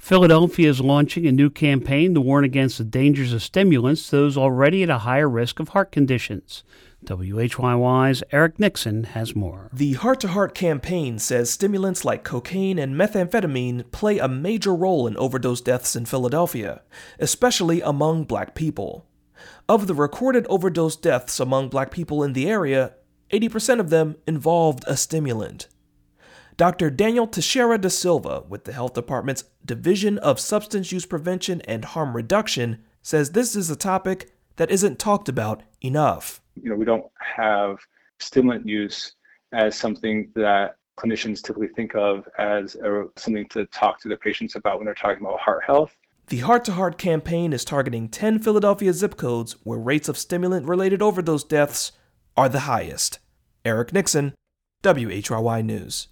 Philadelphia is launching a new campaign to warn against the dangers of stimulants to those already at a higher risk of heart conditions. WHYY's Eric Nixon has more. The Heart to Heart campaign says stimulants like cocaine and methamphetamine play a major role in overdose deaths in Philadelphia, especially among Black people. Of the recorded overdose deaths among Black people in the area, 80% of them involved a stimulant. Dr. Daniel Teixeira da Silva with the Health Department's Division of Substance Use Prevention and Harm Reduction says this is a topic that isn't talked about enough. We don't have stimulant use as something that clinicians typically think of as something to talk to their patients about when they're talking about heart health. The Heart to Heart campaign is targeting 10 Philadelphia zip codes where rates of stimulant-related overdose deaths are the highest. Eric Nixon, WHYY News.